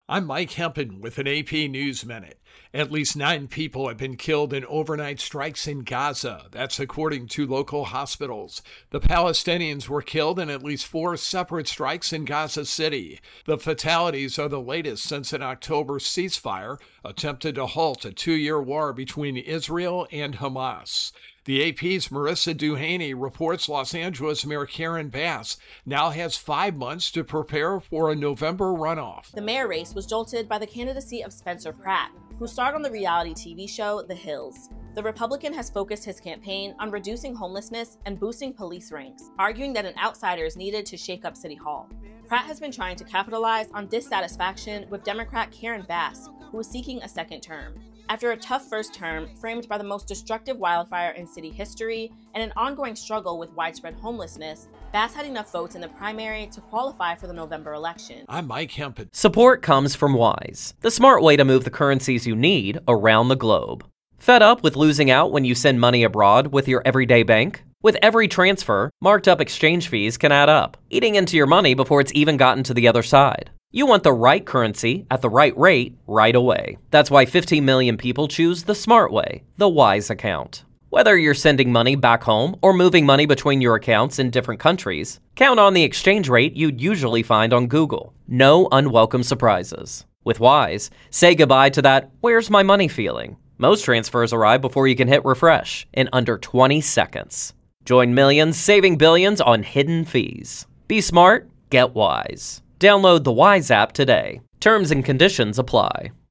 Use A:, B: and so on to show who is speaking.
A: I'm Mike Hempen with an AP News Minute. At least 9 people have been killed in overnight strikes in Gaza. That's according to local hospitals. The Palestinians were killed in at least 4 separate strikes in Gaza City. The fatalities are the latest since an October ceasefire attempted to halt a 2-year war between Israel and Hamas. The AP's Marissa Duhaney reports Los Angeles Mayor Karen Bass now has 5 months to prepare for a November runoff.
B: The mayor race was jolted by the candidacy of Spencer Pratt, who starred on the reality TV show The Hills. The Republican has focused his campaign on reducing homelessness and boosting police ranks, arguing that an outsider is needed to shake up City Hall. Pratt has been trying to capitalize on dissatisfaction with Democrat Karen Bass, who is seeking a second term. After a tough first term, framed by the most destructive wildfire in city history and an ongoing struggle with widespread homelessness, Bass had enough votes in the primary to qualify for the November election.
A: I'm Mike Hempen.
C: Support comes from Wise, the smart way to move the currencies you need around the globe. Fed up with losing out when you send money abroad with your everyday bank? With every transfer, marked up exchange fees can add up, eating into your money before it's even gotten to the other side. You want the right currency at the right rate right away. That's why 15 million people choose the smart way, the Wise account. Whether you're sending money back home or moving money between your accounts in different countries, count on the exchange rate you'd usually find on Google. No unwelcome surprises. With Wise, say goodbye to that "where's my money" feeling. Most transfers arrive before you can hit refresh in under 20 seconds. Join millions saving billions on hidden fees. Be smart, get Wise. Download the Wise app today. Terms and conditions apply.